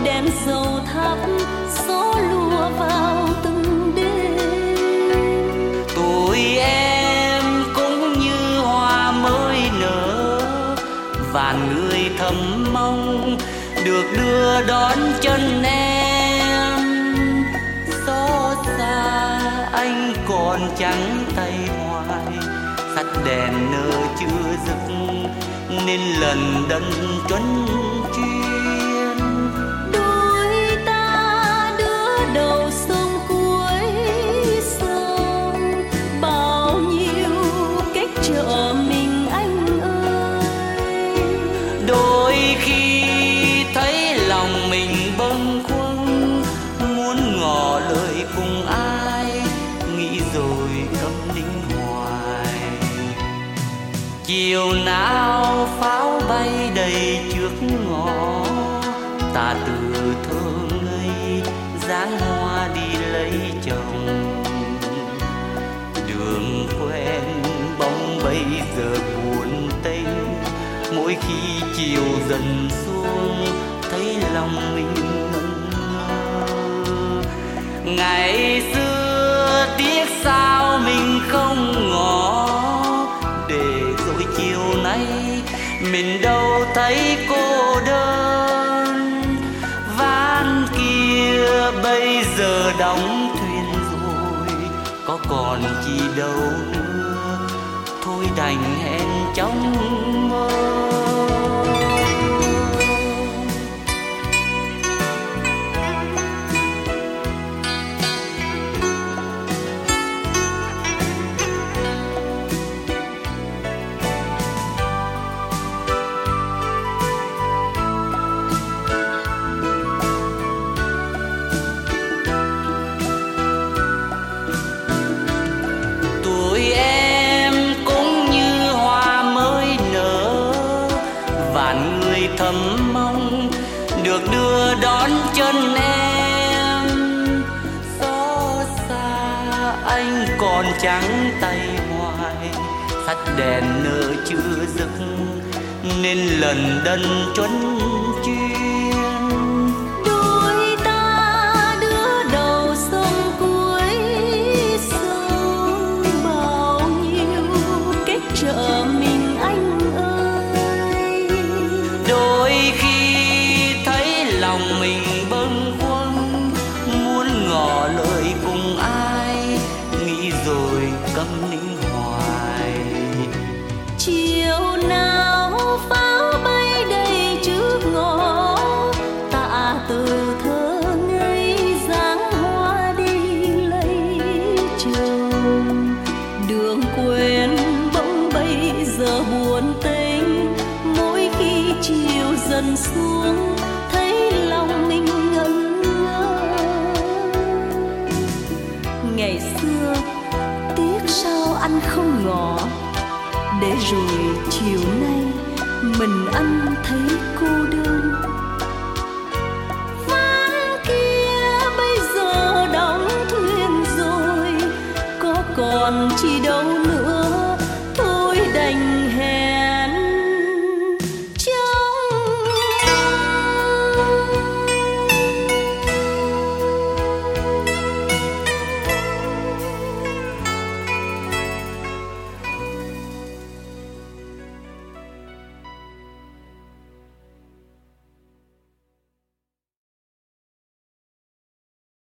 đèn dầu thắp gió lùa vào từng đêm. Tuổi em cũng như hoa mới nở, vạn người thầm mong được đưa đón chân em. Xót xa anh còn trắng tay hoài, tắt đèn nơ chưa dứt nên lần đân truân chuyên. Đôi ta đưa đầu sông cuối sông, bao nhiêu cách trở mình anh ơi. Đôi khi thấy lòng mình bâng khuâng, muốn ngỏ lời cùng ai, nghĩ rồi câm nín hoài. Chiều nào pháo bay đầy trước ngõ, ta từ thơ ngây dáng hoa đi lấy chồng. Đường quen bóng bây giờ buồn tênh, mỗi khi chiều dần xuống thấy lòng mình ngẩn ngơ. Ngày xưa tiếc sao mình không ngỏ, để rồi chiều nay mình đâu thấy cô đơn. Ván kia bây giờ đóng thuyền rồi, có còn chi đâu nữa, thôi đành hẹn trong mơ. Tuổi em cũng như hoa mới nở, vạn người thầm mong được đưa đón chân em. Xót xa anh còn trắng tay hoài, tắt đèn nơ chưa dứt nên lần đân truân chuyên. Đôi ta đưa đầu sông cuối sông, bao nhiêu cách trở mình anh ơi. Đôi khi thấy lòng mình bâng khuâng, muốn ngỏ lời cùng ai, nghĩ rồi câm nín hoài. Chiều nào pháo bay đầy trước ngõ, ta từ thơ ngây dáng hoa đi lấy chồng. Đường quên bỗng bây giờ buồn tênh, mỗi khi chiều dần xuống thấy lòng mình ngẩn ngơ. Ngày xưa tiếc sao anh không ngỏ, để rồi chiều nay mình anh thấy cô đơn. Ván kia bây giờ đóng thuyền rồi, có còn chi đâu